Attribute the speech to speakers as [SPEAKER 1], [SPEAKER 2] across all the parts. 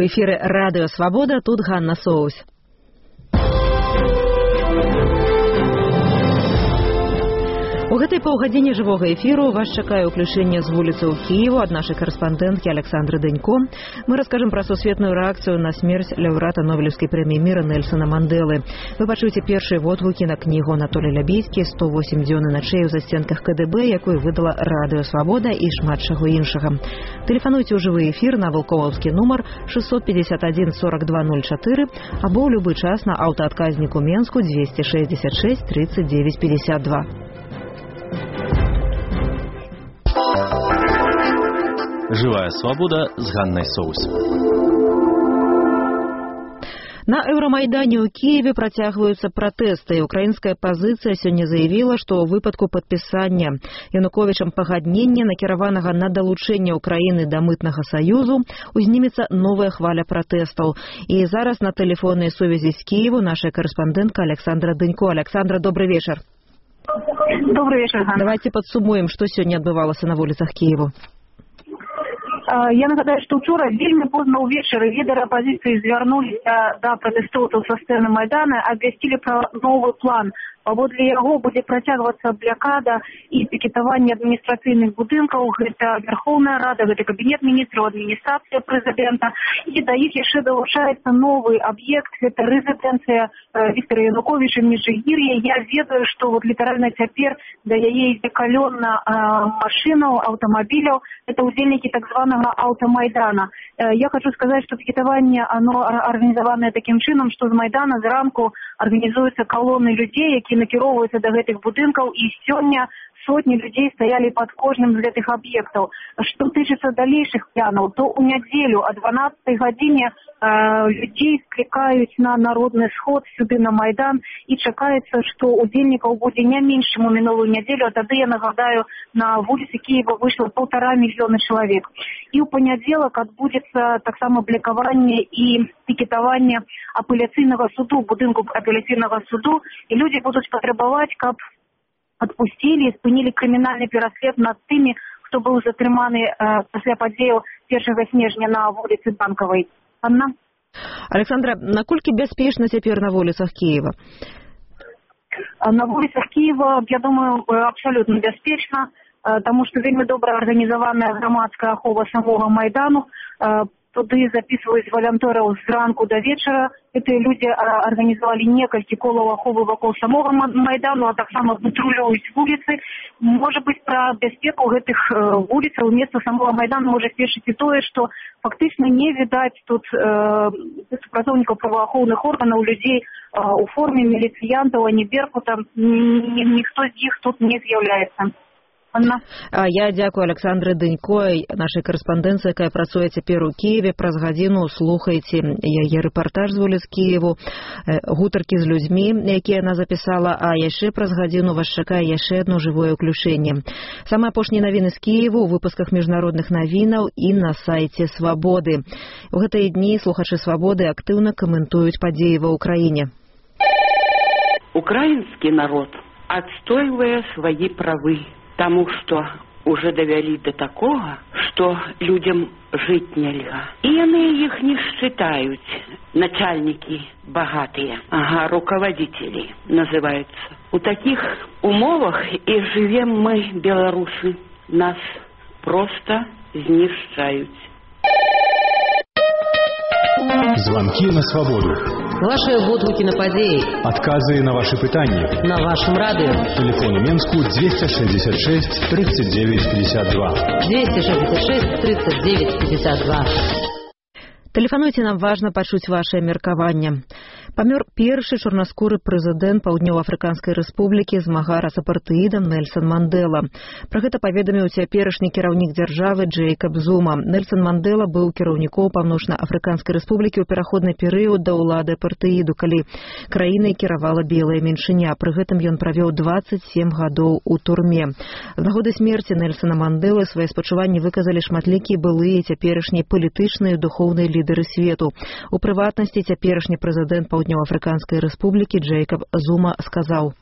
[SPEAKER 1] У эфіры Радыё Свабода, тут Ганна Соус. У гэтай паўгадзіне жывога эфіру вас чакае ўключэнне з вуліцы ў Кіеву ад нашай карэспандэнткі Александры Дэнько. Мы раскажам пра сусветную рэакцыю на смерць лаўрэата Нобелеўскай прэміі міра Нельсона Мандэлы. Вы пачуеце першыя водгукі на кнігу Анатолія Лябійскі «108 дзён і начэй у застенках КДБ», якую выдала Радыё Свабода і шмат чаго іншага. Тэлефануйце ў жывы эфір на вулкоўскі нумар 651 42 04 або ў любы час на аўтаадказніку Менску 266 39 52.
[SPEAKER 2] Живая свобода з Ганнай Соус.
[SPEAKER 1] На Еўрамайдане ў Кіеве працягваюцца пратэсты. Украінская пазіцыя сёння заявіла, што ў выпадку падпісання Януковічам пагаднення, накіраванага на далучэнне Украіны да мытнага саюзу, узнімецца новая хваля пратэстаў. І зараз на тэлефоннай сувязі з Кіеву наша карэспандэнтка Александра Дэнько. Александра, добрый вечар.
[SPEAKER 3] Добрый вечер, Ганна.
[SPEAKER 1] Давайте падсумуем, што сёння адбывалася на вуліцах Кіеву.
[SPEAKER 3] Я нагадаю, што ўчора вельмі позна ўвечары лідары апазіцыі звярнуліся да пратэстоўцаў са сцэны Майдана, абвясцілі пра новы план. Паводле яго будзе працягвацца блякада і пікетаванне адміністрацыйных будынкаў. Гэта Верховная Рада, гэта кабінет міністраў, адміністрацыя прэзідэнта. І да іх яшчэ далучаецца новы аб'ект, гэта рэзідэнцыя Віктора Януковіча Межигір'я. Я ведаю, што вот літаральна цяпер да яе ідзе калённа машынаў, аўтамабіляў. Это удзельнікі так званага аўтамайдана. Я хочу сказаць, што пікетаванне оно арганізаванае такім чынам, што з Майдана зранку арганізуюцца калоны людзей, які накіроўваюцца да гэтых будынкаў, і сёння сотні людзей стаялі пад кожным з гэтых аб'ектаў. Што тычыцца далейшых планаў, то ў нядзелю о 12 гадзіне людзей склікаюць на народны сход сюды на Майдан, і чакаецца, што удзельнікаў будзе не менш, чым у мінулую нядзелю, а тады, я нагадаю, на вуліцы Кіева выйшла 1,5 мільёна чалавек. І ў панядзелак адбудзецца таксама блякаванне і пікетаванне апеляцыйнага суду, будынку апеляцыйнага суду, і людзі будуць патрабаваць, каб адпусцілі і спынілі крымінальны пераслед над тымі, хто быў затрыманы пасля падзеяў 1 снежня на вуліцы Банкавай. Анна?
[SPEAKER 1] Александра, наколькі бяспечна цяпер на вуліцах Кіева?
[SPEAKER 3] На вуліцах Кіева, я думаю, абсолютно бяспечна, таму што вельмі добра арганізаваная грамадская ахова самога Майдану. Туды записываюць валянтэраў зранку до вечара. Гэтыя людзі арганізавалі некалькі колаў аховы вакол самога Майдану, а таксама патрулююць вуліцы. Можа быць, пра бяспеку гэтых вуліцаў месца самога Майдану можа сведчыць і тое, што фактычна не відаць тут супрацоўнікаў праваахоўных органаў, людзей у форме міліцыянтаў, а не беркутам. Ніхто з іх тут не з'яўляецца. Анна?
[SPEAKER 1] Я дзякую Александры Дэнько, нашай карэспандэнцыі, якая працуе цяпер у Кіеве. Праз гадзіну слухайце яе рэпартаж з вуліц Кіеву, гутаркі з людзьмі, якія яна запісала, а яшчэ праз гадзіну вас чакае яшчэ адно жывое ўключэнне. Самыя апошнія навіны з Кіеву ў выпусках міжнародных навінаў і на сайце Свабоды. У гэтыя дні слухачы Свабоды актыўна каментуюць падзеі ва ўкраіне.
[SPEAKER 4] Украінскі народ адстойвае свае правы, тому что уже довели до такого, что людям жить нельзя. И они их не считают, начальники богатые, руководители называются. У таких умовах и живем мы, белорусы, нас просто знищают.
[SPEAKER 5] Звонки на свободу.
[SPEAKER 6] Ваши водгуки на падеи.
[SPEAKER 5] Отказы на ваши пытания.
[SPEAKER 6] На вашем радио.
[SPEAKER 5] Телефон у Менску 266 39 52.
[SPEAKER 6] 266 39 52.
[SPEAKER 1] Тэлефануйце, нам важна пачуць вашае меркаванне. Памёр першы чорнаскуры прэзідэнт Паўднёва-Афрыканскай рэспублікі, змагара з апартэідам Нельсон Мандэла. Пра гэта паведаміў цяперашні кіраўнік дзяржавы Джэйкаб Зума. Нельсон Мандэла быў кіраўніком Паўночна-Афрыканскай рэспублікі ў пераходны перыяд да ўлады апартэіду, калі краінай кіравала белая меншыня. Пры гэтым ён правёў 27 гадоў у турме. З нагоды смерці Нельсона Мандэлы свае спачуванні выказалі шматлікія былыя цяперашнія палітычныя і духоўныя лідары свету. У прыватнасці цяперашні прэзідэнт Паўднёва-Афрыканскай рэспублікі Джэйкаб Зума сказаў: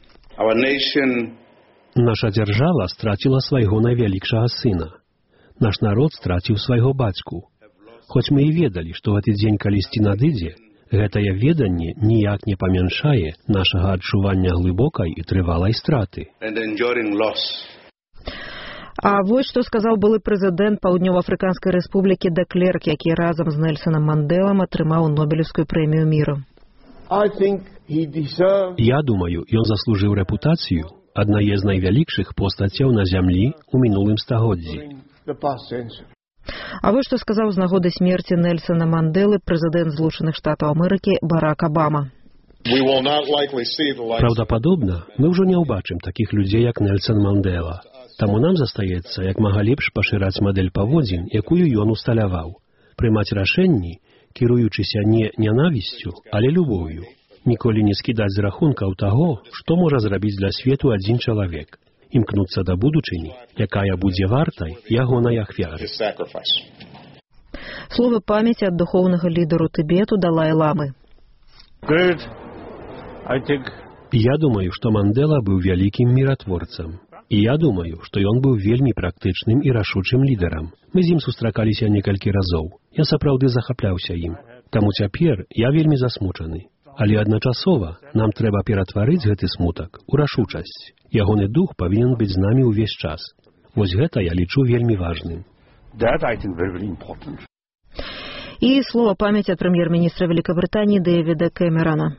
[SPEAKER 7] «Наша дзяржава страціла свайго найвялікшага сына. Наш народ страціў свайго бацьку. Хоць мы і ведалі, што гэты дзень калісьці надыдзе, гэтае веданне ніяк не памяншае нашага адчування глыбокай і трывалай страты.
[SPEAKER 1] А вось што сказаў былы прэзідэнт Паўднёва-Афрыканскай рэспублікі де Клерк, які разам з Нельсонам Мандэлам атрымаў Нобелевскую прэмію міру.
[SPEAKER 7] Я думаю, ён заслужыў рэпутацыю аднае з найвялікшых постацяў на зямлі ў мінулым стагоддзі.
[SPEAKER 1] А вось што сказаў з нагоды смерці Нельсона Мандэлы прэзідэнт Злучаных Штатаў Амерыкі Барак Абама.
[SPEAKER 7] Праўдападобна, мы ўжо не ўбачым такіх людзей, як Нельсон Мандэла. Таму нам застаецца як мага лепш пашыраць мадэль паводзін, якую ён усталяваў. Прымаць рашэнні, кіруючыся не нянавісцю, але любоўю. Ніколі не скідаць з рахункаў таго, што можа зрабіць для свету адзін чалавек. Імкнуцца да будучыні, якая будзе вартай ягонай ахвяры.
[SPEAKER 1] Словы памяці ад духоўнага лідару Тыбету Далай-ламы.
[SPEAKER 7] Я думаю, што Мандэла быў вялікім міратворцам. І я думаю, што ён быў вельмі практычным і рашучым лідарам. Мы з ім сустракаліся некалькі разоў. Я сапраўды захапляўся ім. Таму цяпер я вельмі засмучаны. Але адначасова нам трэба ператварыць гэты смутак у рашучасць. Ягоны дух павінен быць з намі ўвесь час. Вось гэта я лічу вельмі важным.
[SPEAKER 1] І слова памяці ад прэм'ер-міністра Великабрытаніі Дэвіда Кэмерана.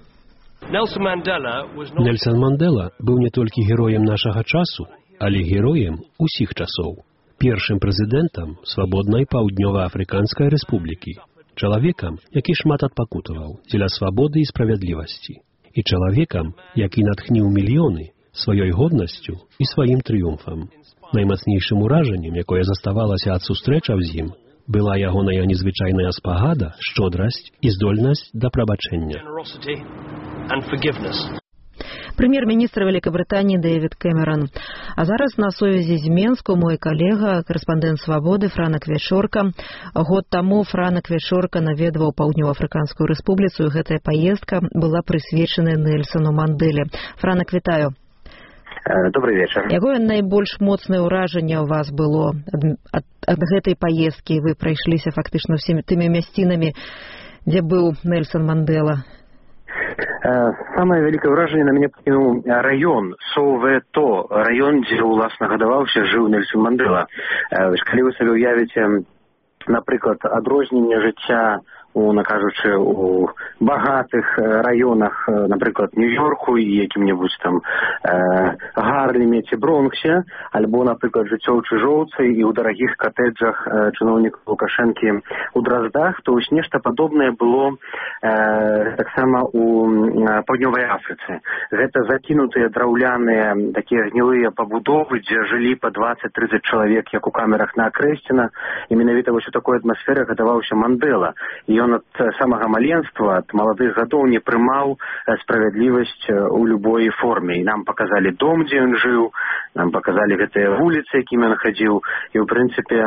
[SPEAKER 7] Нельсон Мандэла быў не толькі героем нашага часу, але героем усіх часоў. Першым прэзідэнтам свабоднай Паўднёва-Афрыканскай рэспублікі. Чалавекам, які шмат адпакутаваў дзеля свабоды і справядлівасці. І чалавекам, які натхніў мільёны сваёй годнасцю і сваім трыумфам. Наймацнейшым уражаннем, якое заставалася ад сустрэчаў з ім, была ягоная незвычайная спагада, шчодрасць і здольнасць да прабачэння.
[SPEAKER 1] Прэм'ер-міністр Великабрытаніі Дэвід Кэмеран. А зараз на сувязі з Менску мой калега, карэспандэнт «Свабоды» Франак Вечорка. Год таму Франак Вечорка наведваў Паўднёва-Афрыканскую рэспубліцу, і гэтая паездка была прысвечана Нельсону Мандэле. Франак, вітаю.
[SPEAKER 8] Добрый вечер.
[SPEAKER 1] Якое найбольш моцнае ўражанне ў вас было ад гэтай паездкі? Вы прайшліся фактычна ўсімі тымі мясцінамі, дзе быў Нельсон Мандэла.
[SPEAKER 8] Самае вялікае ўражанне на мяне пакінуў раён Совето, раён, дзе ўласна гадаваўся, жыў Нельсон Мандэла. Калі вы сабе ўявіце, напрыклад, адрозненне жыцця кажучы, у багатых раёнах, напрыклад, Нью-Йорку і якім-небудзь там Гарлеме ці Бронксе, альбо, напрыклад, жыццё ў Чыжоўцы і ў дарагіх катэджах чыноўнікаў Лукашэнкі ў Драздах, то вось нешта падобнае было таксама у Паўднёвай Афрыцы. Гэта закінутыя драўляныя такія гнілыя пабудовы, дзе жылі па 20-30 чалавек, як у камерах на Акрэсціна, і менавіта вось у такой атмасферы гадаваўся Мандэла. Ён ад самага маленства, ад маладых гадоў не прымаў справядлівасць у любой форме. І нам паказалі дом, дзе ён жыў, нам паказалі гэтыя вуліцы, якімі ён хадзіў. І, ў прынцыпе,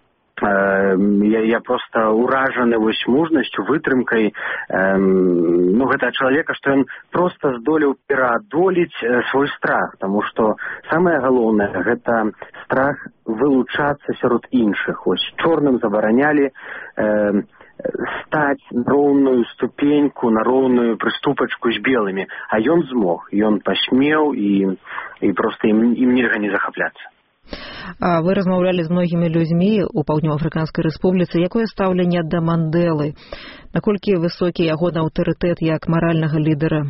[SPEAKER 8] я проста ўражаны вось мужнасцю, вытрымкай гэтага чалавека, што ён проста здолеў пераадолець свой страх, таму што самае галоўнае – гэта страх вылучацца сярод іншых. Вось чорным забаранялі стаць на роўную ступеньку, на роўную прыступачку з белымі. А ён змог, ён пасмеў і проста ім нельга не захапляцца.
[SPEAKER 1] Вы размаўлялі з многімі людзьмі ў Паўднёва-Афрыканскай рэспубліцы. Якое стаўленне да Мандэлы? Наколькі высокі ягоны аўтарытэт як маральнага лідара?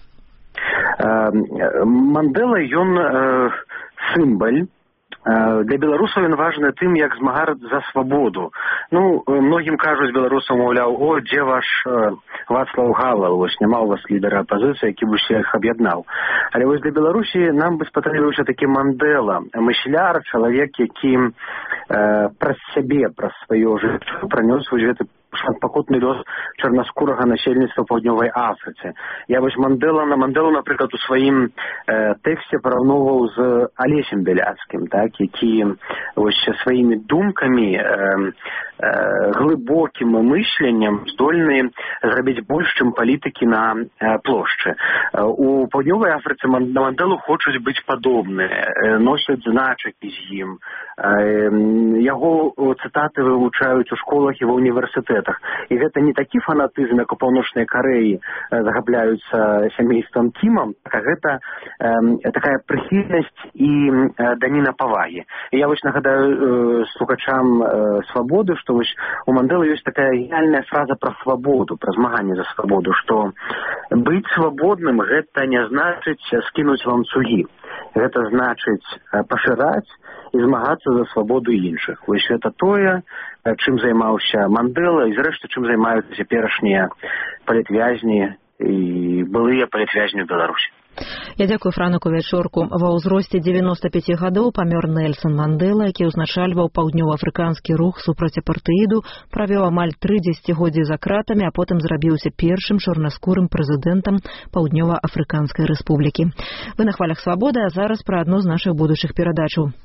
[SPEAKER 8] Мандэла, ён сімвал. Для беларусаў ён важны тым, як змагач за свабоду. Многім кажуць беларусам, маўляў, дзе ваш Вацлаў Гавел, вось няма ў вас лідара апазіцыі, які б усіх аб'яднаў. Але вось для Беларусі нам бы спатрэбіўся такі Мандэла, мысляр, чалавек, які праз сябе, праз сваё жыццё пранёс вось гэты шматпакутны лёс чарнаскурага насельніцтва Паўднёвай Афрыцы. Я вось Манделу, напрыклад, у сваім тэксце параўноўваў з Алесем Бяляцкім, так, які сваімі думкамі, глыбокім мысленнем здольны зрабіць больш, чым палітыкі на плошчы. У паўднёвай Афрыцы на Мандэлу хочуць быць падобныя, носяць значакі з ім. Яго цытаты вывучаюць у школах і ва ўніверсітэтах. І гэта не такі фанатызм, як у Паўночнай Карэі захапляюцца сямействам Кімам, а гэта такая прыхільнасць і даніна павагі. І я нагадаю слухачам «Свабоды», што у Мандэлы ёсць такая геніальная фраза пра свабоду, пра змаганне за свабоду, што быць свабодным – гэта не значыць скінуць ланцугі. Гэта значыць пашыраць і змагацца за свабоду іншых. Гэта тое, чым займаўся Мандэла і, зрэшты, чым займаюцца цяперашнія палітвязні і былыя палітвязні ў Беларусі.
[SPEAKER 1] Я дзякую Франіку Вячорку. Ва ўзросце 95 гадоў памёр Нельсан Мандэла, які ўзначальваў паўднёваафрыканскі рух супраць апартэіду, правёў амаль 3 дзесяцігоддзі за кратамі, а потым зрабіўся першым чорнаскурым прэзідэнтам Паўднёва-Афрыканскай рэспублікі. Вы на хвалях «Свабоды», а зараз пра адну з нашых будучых перадачаў.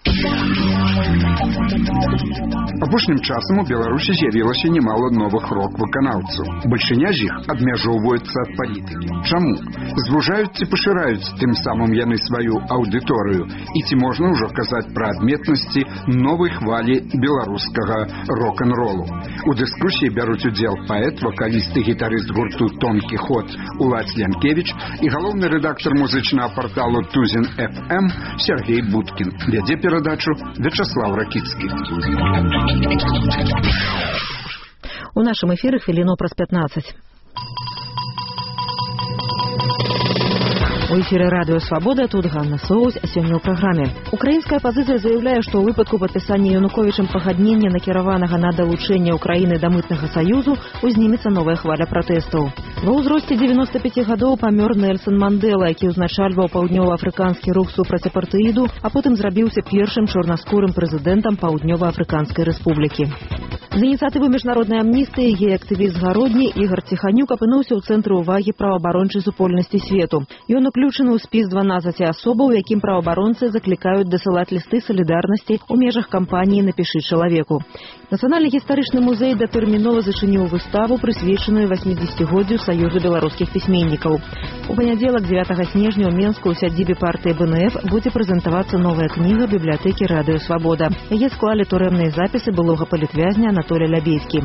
[SPEAKER 9] Апошнім часам у Беларусі з'явілася немало новых рок-выканаўцаў. Бальшыня з іх абмяжоўваюцца ад палітыкі. Чаму? Звужаюць ці пашыраюць тым самым яны сваю аўдыторыю? І ці можна ўжо казаць пра адметнасці новай хвалі беларускага рок-н-ролу? У дыскусіі бяруць удзел паэт, вакаліст і гітарыст гурту «Тонкі ход» Уладзь Янкевіч і галоўны рэдактар музычнага парталу «Тузін FM» Сергей Будкін. Вядзе перадачу Вячаслав Ракіцкі.
[SPEAKER 1] У нашым эфіры хвіліну праз 15. У эфіры радыё «Свабода», тут Ганна Соус, сёння ў праграме. Украінская апазіцыя заяўляе, што ў выпадку падпісання Януковічам пагаднення, накіраванага на далучэнне Украіны да мытнага саюзу, узнімецца новая хваля пратэстаў. Ва ўзросце 95 гадоў памёр Нельсан Мандэла, які ўзначальваў паўднёва-афрыканскі рух супраць апартэіду, а потым зрабіўся першым чорнаскурым прэзідэнтам Паўднёва-афрыканскай рэспублікі. З ініцыятывы міжнароднай амністыі гей-актывіст Гародні Ігор Ціханюк апынуўся ў цэнтры ўвагі праваабарончай супольнасці свету. Ён уключаны ў спіс 12 асобаў, у якім праваабаронцы заклікаюць дасылаць лісты салідарнасці ў межах кампаніі «Напішы чалавеку». Нацыянальны гістарычны музей датэрмінова зачыніў выставу, прысвечаную 80-годдзю Саюзу беларускіх пісьменнікаў. У панядзелак 9 снежня ў Менску ў сядзібе партыі БНФ будзе прэзентавацца новая кніга бібліятэкі «Радыё Свабода». Яе склалі турэмныя запісы былога палітвязня Анатолій Лябейскі.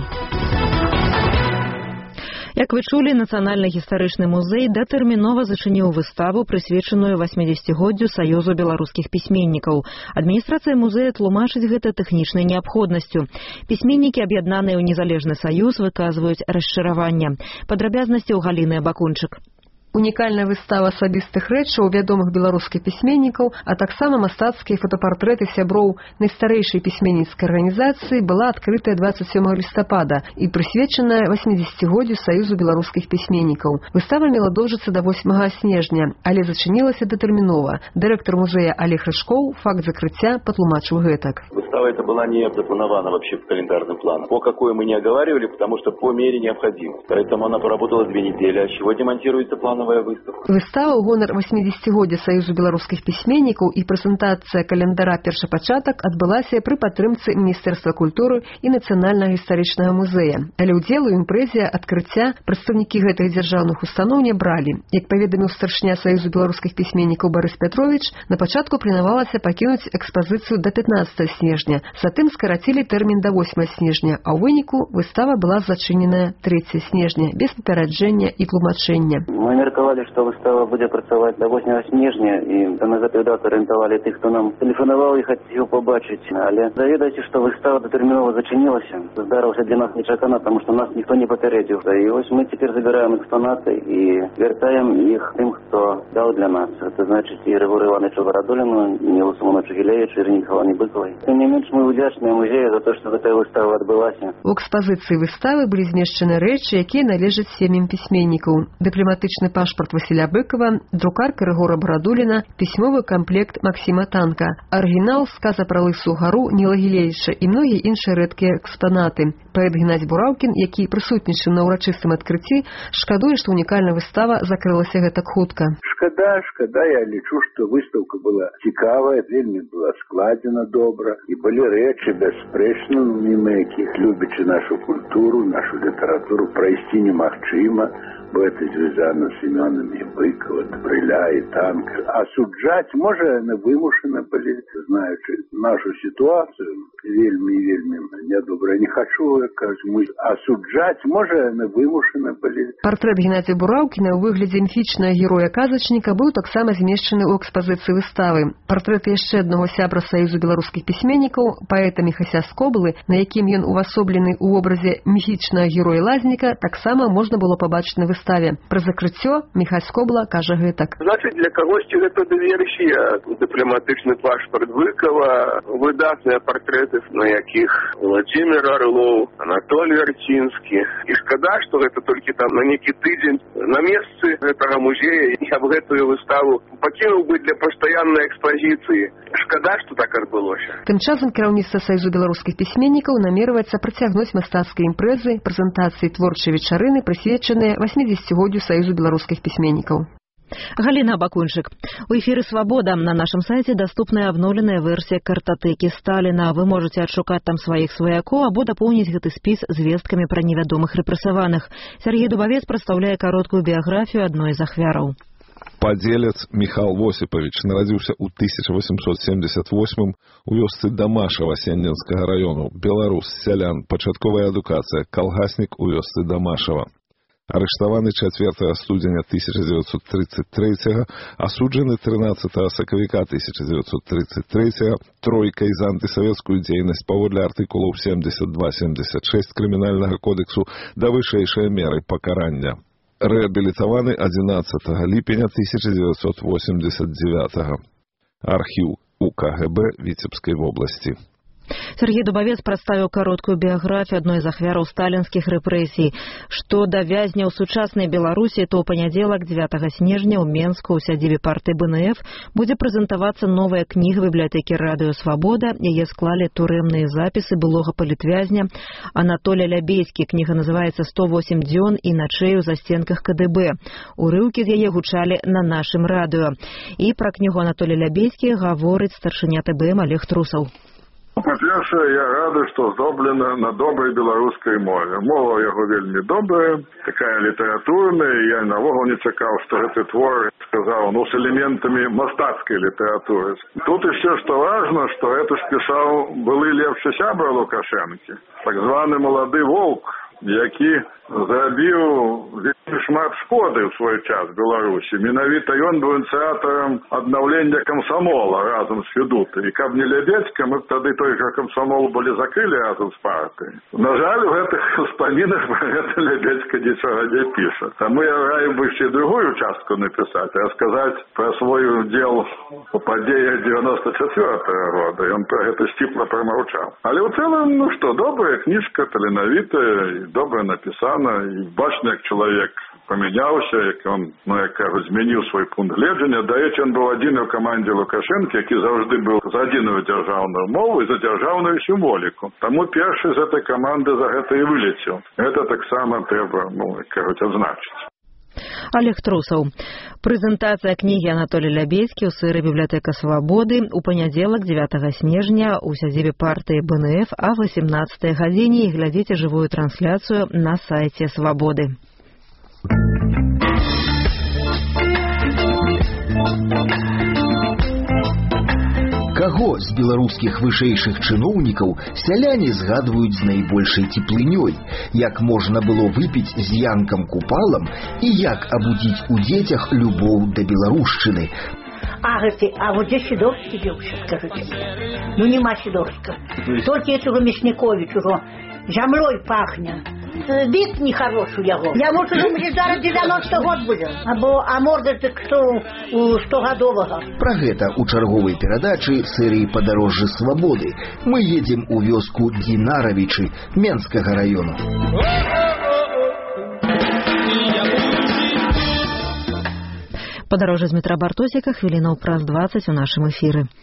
[SPEAKER 1] Як вы чулі, Нацыянальны гістарычны музей датэрмінова зачыніў выставу, прысвечаную 80-годдзю Саюзу беларускіх пісьменнікаў. Адміністрацыя музея тлумачыць гэта тэхнічнай неабходнасцю. Пісьменнікі, аб'яднаныя ў незалежны саюз, выказваюць расчараванне. Падрабязнасці ў Галіны Абакунчык.
[SPEAKER 10] Унікальная выстава асабістых рэчаў вядомых беларускіх пісьменнікаў, а таксама мастацкія фотапартрэты сяброў найстарэйшай пісьменніцкай арганізацыі была адкрытая 27 лістапада і прысвечаная 80-годдзю Саюзу беларускіх пісьменнікаў. Выстава мела доўжыцца да 8 снежня, але зачынілася датэрмінова. Дырэктар музея Олег Рыжкоў факт закрыцця патлумачыў гэтак.
[SPEAKER 11] Выстава эта была не запланована вообще в календарном плане. По какой мы не оговаривали, потому что по мере необходимости. Поэтому она поработала 2 недели, а сегодня монтируется план.
[SPEAKER 10] Выстава ў гонар 80-годдзя Саюзу беларускіх пісьменнікаў і прэзентацыя календара першапачатак адбылася пры падтрымцы Міністэрства культуры і Нацыянальнага гістарычнага музея. Але ўдзел у імпрэзе адкрыцця прадстаўнікі гэтых дзяржаўных устаноў не бралі. Як паведаміў старшыня Саюзу беларускіх пісьменнікаў Барыс Пятровіч, на пачатку планавалася пакінуць экспазіцыю да 15 снежня, затым скарацілі тэрмін да 8 снежня, а ў выніку выстава была зачыненая 3 снежня без папераджэння і тлумачэння.
[SPEAKER 12] Меркавалі, што выстава будзе працаваць да 8 снежня, і на гэтую дату арыентавалі тых, хто нам тэлефанаваў і хацеў пабачыць. Але заведайце, што выстава датэрмінова зачынілася. Здарылася для нас нечакана, таму што нас ніхто не папярэдзіў. І вось мы цяпер забіраем экспанаты і вяртаем іх тым, хто даў для нас. Гэта значыць і Рыгору Івановичу Варадуліну, і Нілу Сымоновичу Гілевічу, і Ірине Михайловне Быковай. Тым не менш, мы удзячныя музею за то, што гэтая выстава адбылася.
[SPEAKER 10] У экспазіцыі выставы былі змешчаны рэчы, якія належаць сем'ям пісьменнікаў. Дыпламатычны пашпарт Васіля Быкова, друкарка Рыгора Барадуліна, пісьмовы камплект Максіма Танка, арыгінал сказа пра Лысую гару Ніла Гілевіча і многія іншыя рэдкія экспанаты. Паэт Геннадзь Бураўкін, які прысутнічаў на ўрачыстым адкрыцці, шкадуе, што унікальная выстава закрылася гэтак хутка.
[SPEAKER 13] Шкада, я лічу, што выстаўка была цікавая, вельмі была складзена добра, і былі рэчы бясспрэчна, міма якіх, любячы нашу культуру, нашу літаратуру, прайсці немагчыма, бо это звязано с именами Быкова, Добрыля и Танка. Осуджать можа вымушаны былі, знаючы нашу ситуацию, вельмі нядобра. Не хочу, кажу, осуджать можа вымушаны былі.
[SPEAKER 10] Партрэт Геннадзія Бураўкіна ў выглядзе міфічнага героя-казачніка быў таксама змешчаны ў экспазіцыі выставы. Партрэт яшчэ аднаго сябра Саюзу беларускіх пісьменнікаў, паэта Міхася Скоблы, на якім ён увасоблены ў вобразе міфічнага героя-лазніка, таксама можна было пабачыць на выставе. Пра закрыццё Міхась Скобла кажа гэтак.
[SPEAKER 14] Значыць, для кагосьці гэта дыверсія, дыпламатычны пашпарт Быкова, выдатныя партрэты, на якіх Владзімір Арлоў, Анатолій Арцінскі. І шкада, што гэта толькі там на некі тыдзень на месцы гэтага музея, я б гэтую выставу пакінуў бы для пастаяннай экспазіцыі. Шкада, што так адбылося.
[SPEAKER 10] Тым часам кіраўніцтва Саюзу беларускіх пісьменнікаў намерваецца працягнуць мастацкія імпрэзы, прэзентацыі творчай вечарыны, прысвечаныя 80-годдзю Саюзу беларускіх пісьменнікаў.
[SPEAKER 1] Галина Бакунчик. У эфире «Свобода». На нашем сайте доступная обновленная версия картотеки Сталина. Вы можете отшукать там своих сваяков, або дополнить гэты спіс звесткамі пра невядомых рэпрэсаваных. Сергей Дубовец прадстаўляе кароткую біяграфію адной з ахвяраў.
[SPEAKER 15] Падзелец Михаил Восипович нарадзіўся ў 1878 у вёсцы Дамашава Сенненскага раёну. Беларус, сялян, пачатковая адукацыя, калгаснік у вёсцы Дамашава. Арыштаваны 4 студзеня 1933, асуджаны 13 сакавіка 1933, тройкай за антысавецкую дзейнасць паводле артыкулаў 72-76 крымінальнага кодексу да вышэйшай меры пакарання. Рэабілітаваны 11 ліпеня 1989. Архіў УКГБ Віцебскай вобласці.
[SPEAKER 1] Сергей Дубовец прадставіў кароткую біяграфію адной з ахвяраў сталінскіх рэпрэсій. Што да вязняў сучаснай Беларусі, то ў панядзелак 9 снежня ў Менску ў сядзібе партыі БНФ будзе прэзентавацца новая кніга бібліятэкі Радыё Свабода. Яе склалі турэмныя запісы былога палітвязня Анатолія Лябейскі. Кніга называецца «108 дзён і начэй у застенках КДБ». Урыўкі з яе гучалі на нашым радыё. І пра кнігу Анатолія Лябейскі гаворыць старшыня ТБМ Олег Трусаў.
[SPEAKER 16] Па-першае, я рады, што зроблена на добрай беларускай мове. Мова яго вельмі добрая, такая літаратурная, я навогул не чакаў, што гэты твор, сказаў, з элементамі мастацкай літаратуры. Тут яшчэ што важна, што гэта спісаў былы лепшы сябра Лукашэнкі, так званы малады волк, які зрабіў вельмі шмат шкоды ў свой час Беларусі. Менавіта ён быў ініцыятарам аднаўлення камсамола разам з Федутай. І каб не Лябедзька, мы б тады той жа камсамол былі закрылі разам з партыяй. На жаль, у гэтых успамінах пра гэта Лябедзька нічога не піша. Таму я раю бы ще другую частку напісаць, расказаць пра свой удзел у падзеях 94-го года. Ён пра гэта сціпла прамаўчаў. Але ў цэлым, ну што, добрая кніжка, таленавітая, добра напісана, і бачна, як чалавек памяняўся, як ён, як кажу, змяніў свой пункт гледжання. Дарэчы, ён быў адзін у камандзе Лукашэнкі, які заўжды быў за адзіную дзяржаўную мову і за дзяржаўную сімволіку. Таму першы з гэтай каманды за гэта і вылецеў. Гэта таксама трэба, як кажуць, адзначыць.
[SPEAKER 1] Олег Трусаў. Прэзентацыя кнігі Анатолія Лябейскі ў сыры бібліятэка Свабоды у панядзелак 9 снежня ў сядзібе партыі БНФ а 18 гадзіне, і глядзіце жывую трансляцыю на сайце Свабоды.
[SPEAKER 17] Каго з беларускіх вышэйшых чыноўнікаў сяляне згадваюць з найбольшай цеплынёй, як можна было выпіць з Янкам Купалам і як абудзіць у дзецях любоў да беларушчыны.
[SPEAKER 18] А вот здесь Сидорский девушка, скажите. Ну, нема Сидорска. Только этого Мясниковича, землей пахнет. Вид нехороший его. Я лучше думаю, зараз 90 год будет. А морда так что у 100-годового.
[SPEAKER 17] Про гэта у чарговай перадачы серыі «Падарожжы свабоды». Мы едем у вёску Дінаравічы Менскага раёну.
[SPEAKER 1] Падарожжа з метра Бартосіка, хвілінаў праз 20 у нашым эфіры.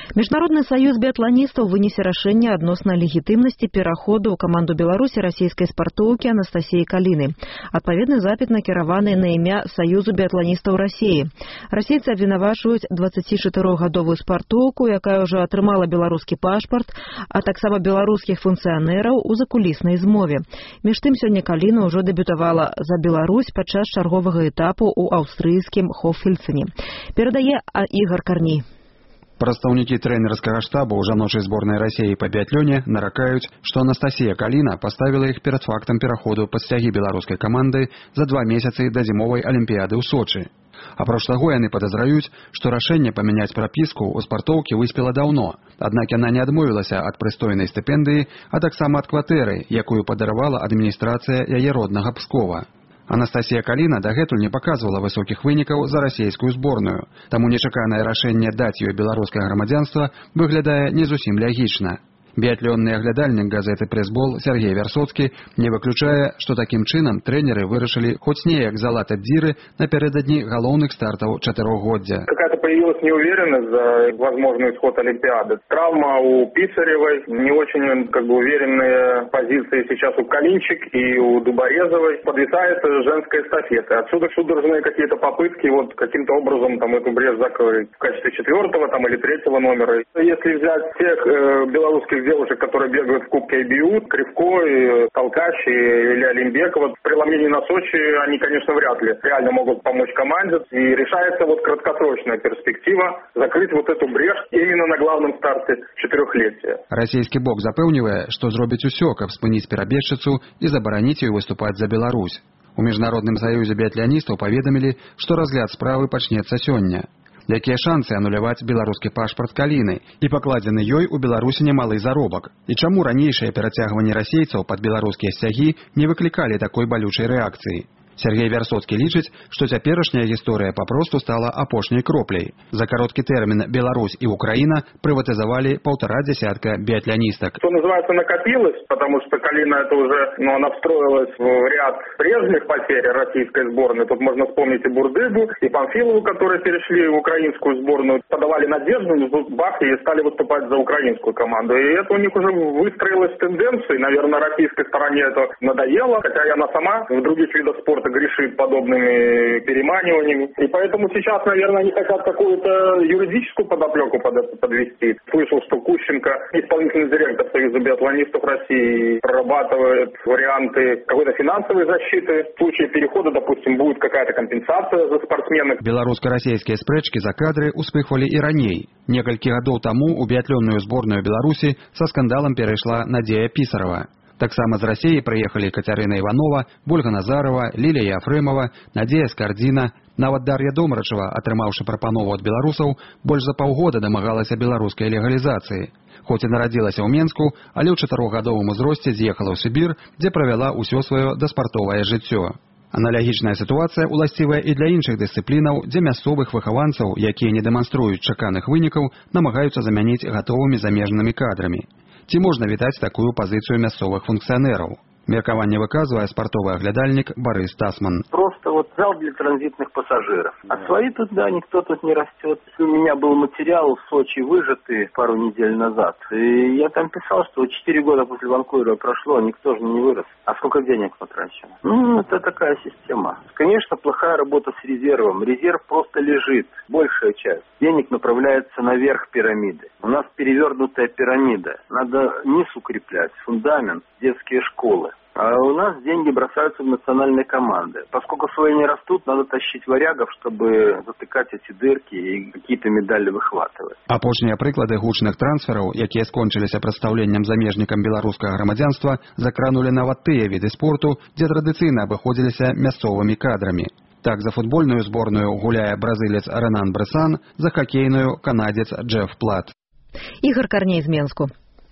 [SPEAKER 1] Міжнародны саюз біятланістаў вынесе рашэнне адносна легітымнасці пераходу ў каманду Беларусі расійскай спартоўкі Анастасіі Каліны. Адпаведны запіт накіраваны на імя Саюзу біятланістаў Расіі. Расейцы абвінавачваюць 24-гадовую спартоўку, якая ўжо атрымала беларускі пашпарт, а таксама беларускіх функцыянераў у закуліснай змове. Між тым, сёння Каліна ўжо дэбютавала за Беларусь падчас чарговага этапу ў аўстрыйскім Хофельцене. Перадае Ігор Карней.
[SPEAKER 19] Прадстаўнікі трэнерскага штаба ў жаночай зборнай Расіі па біятлёне наракаюць, што Анастасія Каліна паставіла іх перад фактам пераходу пад сцягі беларускай каманды за 2 месяцы да зімовай алімпіяды ў Сочы. Апроч таго, яны падазраюць, што рашэнне памяняць прапіску ў спартоўкі выспела даўно, аднак яна не адмовілася ад прыстойнай стыпендыі, а таксама ад кватэры, якую падаравала адміністрацыя яе роднага Пскова. Анастасія Каліна дагэтуль не паказвала высокіх вынікаў за расійскую зборную, таму нечаканае рашэнне даць ёй беларускае грамадзянства выглядае не зусім лягічна. Біятлённы аглядальнік газеты «Прэсбол» Сергей Вярсоцкі не выключае, што такім чынам трэнеры вырашылі хоць неяк залатаць дзіры напярэдадні галоўных стартаў чатырохгоддзя.
[SPEAKER 20] Какая-то появилась неуверенность за возможный исход Олимпиады. Травма у Писаревой, не очень уверенные позиции сейчас у Калинчик и у Дуборезовой. Подвисает женская эстафета. Отсюда судорожные какие-то попытки каким-то образом эту брешь закрыть в качестве 4-го или 3-го номера. Если взять тех белорусских девушек, которые бегают в Кубке IBU, Кривко, и Толкач, и Илья Лимбекова, в преломлении на Сочи они, конечно, вряд ли реально могут помочь команде. И решается краткосрочная перспектива закрыть эту брешь именно на главном старте 4-летия.
[SPEAKER 19] Расійскі бок запэўнівае, што зробіць усё, каб спыніць перабежчыцу і забараніць ёй выступаць за Беларусь. У Міжнародным саюзе біятляністаў паведамілі, што разгляд справы пачнецца сёння. Якія шансы ануляваць беларускі пашпарт Каліны і пакладзены ёй у Беларусі немалы заробак? І чаму ранейшыя перацягванні расейцаў пад беларускія сцягі не выклікалі такой балючай рэакцыі? Сергей Вярсоцкі лічыць, што цяперашняя гісторыя папросту стала апошняй кропляй. За кароткі тэрмін Беларусь і Украіна прыватызавалі 1,5 десятка биатлонисток.
[SPEAKER 20] Что называется, накопилось, потому что Калина это уже, она встроилась в ряд прежних потерь российской сборной. Тут можно вспомнить и Бурдыгу, и Памфилову, которые перешли в украинскую сборную, подавали надежду, бах, и стали выступать за украинскую команду. И это у них уже выстроилась тенденция. Наверное, российской стороне это надоело, хотя она сама в других видах спорта грешит подобными переманиваниями. И поэтому сейчас, наверное, они хотят какую-то юридическую подоплеку подвести. Слышал, что Кущенко, исполнительный директор Союза биатлонистов России, прорабатывает варианты какой-то финансовой защиты. В случае перехода, допустим, будет какая-то компенсация за спортсменов.
[SPEAKER 19] Беларуска-расійскія спрэчкі за кадры успыхвалі і раней. Некалькі гадоў таму у біатлённую зборную Беларусі са скандалам перайшла Надзея Пісарава. Таксама з Расіі прыехалі Кацярына Іванова, Вольга Назарова, Лілія Яфрэмова, Надзея Скардзіна. Нават Дар'я Домрачева, атрымаўшы прапанову ад беларусаў, больш за паўгода дамагалася беларускай легалізацыі. Хоць і нарадзілася ў Менску, але ў 4-гадовым узросце з'ехала ў Сібір, дзе правяла ўсё сваё даспартовае жыццё. Аналагічная сітуацыя уласцівая і для іншых дысцыплінаў, дзе мясцовых выхаванцаў, якія не дэманструюць чаканых вынікаў, намагаюцца замяніць гатовымі замежнымі кадрамі. Ці можна вітаць такую пазіцыю мясцовых функцыянераў? Меркаванне выказвае спартовый оглядальник Борис Тасман.
[SPEAKER 12] Просто зал для транзитных пассажиров. А свои туда никто тут не растет. У меня был материал в Сочи выжатый пару недель назад. И я там писал, что 4 года после Ванкувера прошло, никто же не вырос. А сколько денег потрачено? Это такая система. Конечно, плохая работа с резервом. Резерв просто лежит. Большая часть денег направляется наверх пирамиды. У нас перевернутая пирамида. Надо низ укреплять, фундамент, детские школы. А у нас деньги бросаются в национальные команды. Поскольку свои не растут, надо тащить варягов, чтобы затыкать эти дырки и какие-то медали выхватывать.
[SPEAKER 19] Апошнія прыклады гучных трансфераў, якія скончыліся прадстаўленнем замежнікам беларускага грамадзянства, закранулі нават тыя віды спорту, дзе традыцыйна абыходзіліся мясцовымі кадрамі. Так, за футбольную зборную гуляе бразылец Ренан Бресан, за хакейную канадзец Джефф Плат.
[SPEAKER 1] Ігор Карней з Менску.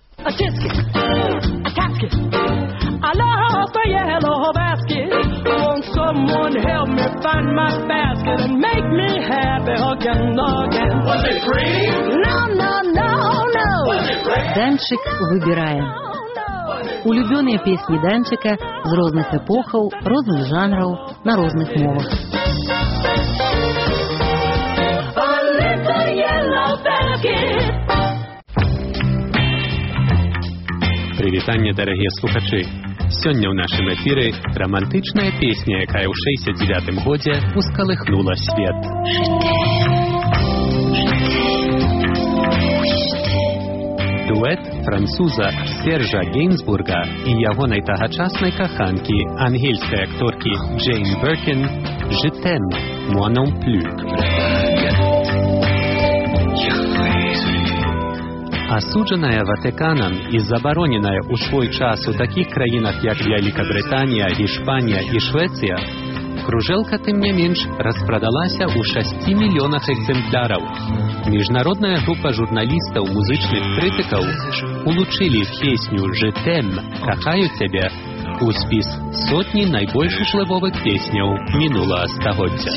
[SPEAKER 21] I lost a yellow basket. Won't someone help me find my basket and make me happy again? Was it free? No. Was it red?
[SPEAKER 6] Данчик выбирае. Улюбёныя песні Данчика з розных эпохаў, розных жанраў, на розных мовах.
[SPEAKER 21] A little yellow basket.
[SPEAKER 2] вітання, дарагія слухачы. Сёння ў нашым эфіры рамантычная песня, якая ў 69-м годзе ускалыхнула свет. Дуэт француза Сержа Гейнсбурга і ягонай тагачаснай каханкі, ангельскай акторкі Джейн Биркин «Je t'aime, moi non plus». Асуджаная Ватыканам і забароненая ў свой час у такіх краінах, як Вялікабрытанія, Іспанія і Швецыя, кружэлка, тым не менш, распрадалася ў 6 мільёнах экземпляраў. Міжнародная група журналістаў, музычных крытыкаў улучылі песню «Je t'aime, кахаю цябе» у спіс сотні найбольш уплывовых песняў мінулага стагоддзя.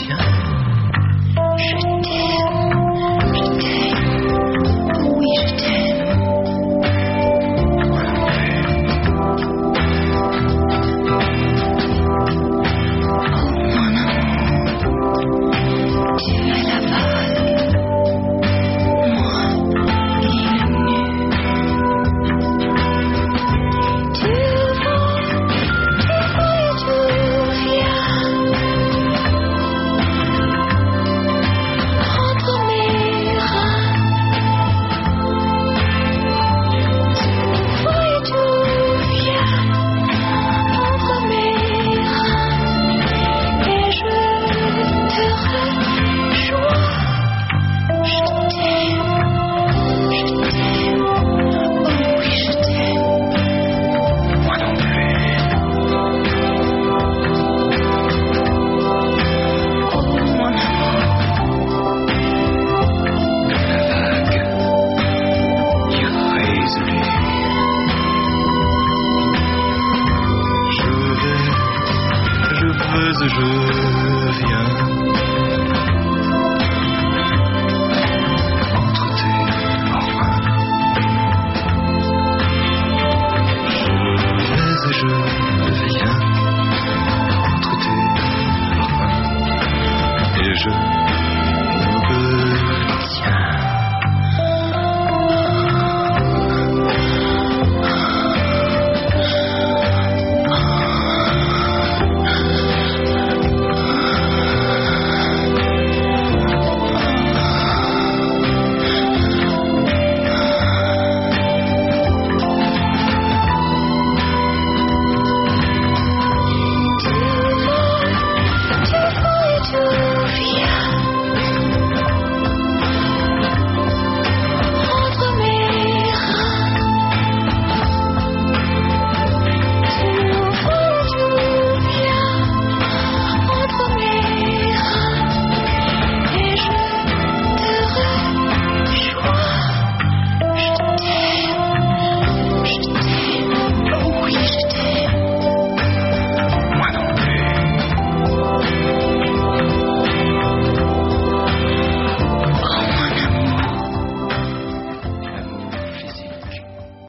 [SPEAKER 21] Je